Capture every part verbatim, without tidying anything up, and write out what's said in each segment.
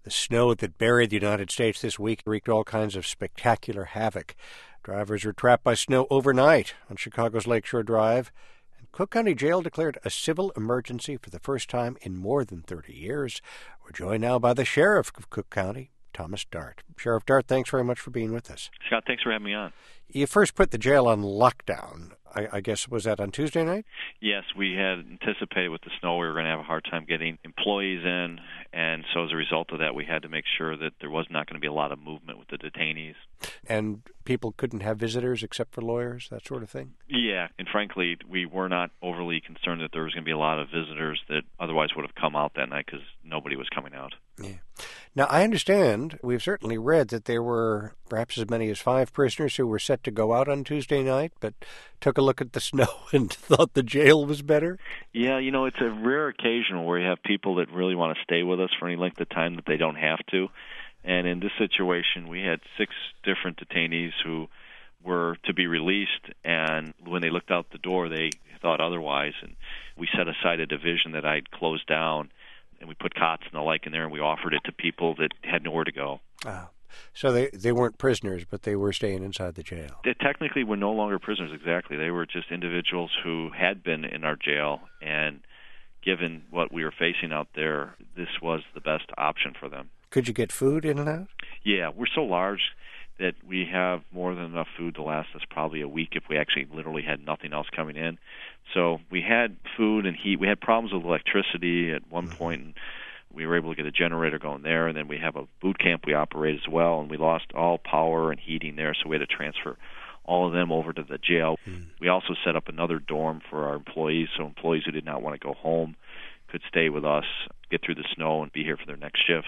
The snow that buried the United States this week wreaked all kinds of spectacular havoc. Drivers were trapped by snow overnight on Chicago's Lakeshore Drive. And Cook County Jail declared a civil emergency for the first time in more than thirty years. We're joined now by the sheriff of Cook County, Thomas Dart. Sheriff Dart, thanks very much for being with us. Scott, thanks for having me on. You first put the jail on lockdown. I, I guess, was that on Tuesday night? Yes, we had anticipated with the snow we were going to have a hard time getting employees in, and so as a result of that, we had to make sure that there was not going to be a lot of movement with the detainees. And people couldn't have visitors except for lawyers, that sort of thing? Yeah, and frankly, we were not overly concerned that there was going to be a lot of visitors that otherwise would have come out that night because nobody was coming out. Yeah. Now, I understand, we've certainly read that there were perhaps as many as five prisoners who were set to go out on Tuesday night, but took a look at the snow and thought the jail was better? Yeah, you know, it's a rare occasion where you have people that really want to stay with us for any length of time that they don't have to. And in this situation, we had six different detainees who were to be released, and when they looked out the door, they thought otherwise. And we set aside a division that I'd closed down, and we put cots and the like in there, and we offered it to people that had nowhere to go. Oh. So they, they weren't prisoners, but they were staying inside the jail. They technically were no longer prisoners, exactly. They were just individuals who had been in our jail, and given what we were facing out there, this was the best option for them. Could you get food in and out? Yeah, we're so large that we have more than enough food to last us probably a week if we actually literally had nothing else coming in. So we had food and heat. We had problems with electricity at one mm-hmm. point, and we were able to get a generator going there, and then we have a boot camp we operate as well, and we lost all power and heating there, so we had to transfer all of them over to the jail. Mm. We also set up another dorm for our employees, so employees who did not want to go home could stay with us, get through the snow, and be here for their next shift.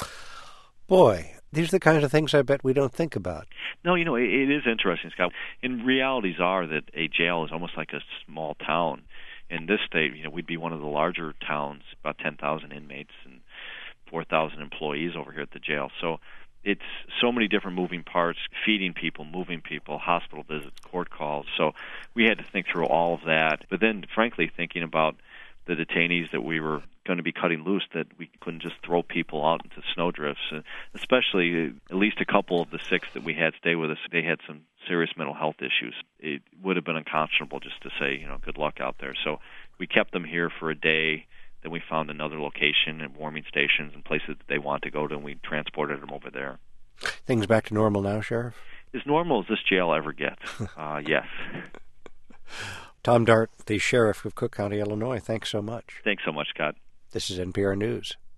Boy, these are the kinds of things I bet we don't think about. No, you know, it, it is interesting, Scott. And realities are that a jail is almost like a small town. In this state, you know, we'd be one of the larger towns, about ten thousand inmates and four thousand employees over here at the jail. So it's so many different moving parts, feeding people, moving people, hospital visits, court calls. So we had to think through all of that. But then, frankly, thinking about the detainees that we were going to be cutting loose, that we couldn't just throw people out into snowdrifts, uh, especially at least a couple of the six that we had stay with us. They had some serious mental health issues. It would have been unconscionable just to say, you know, good luck out there. So we kept them here for a day. Then we found another location and warming stations and places that they want to go to, and we transported them over there. Things back to normal now, Sheriff? As normal as this jail ever gets, uh, yes. Tom Dart, the Sheriff of Cook County, Illinois, thanks so much. Thanks so much, Scott. This is N P R News.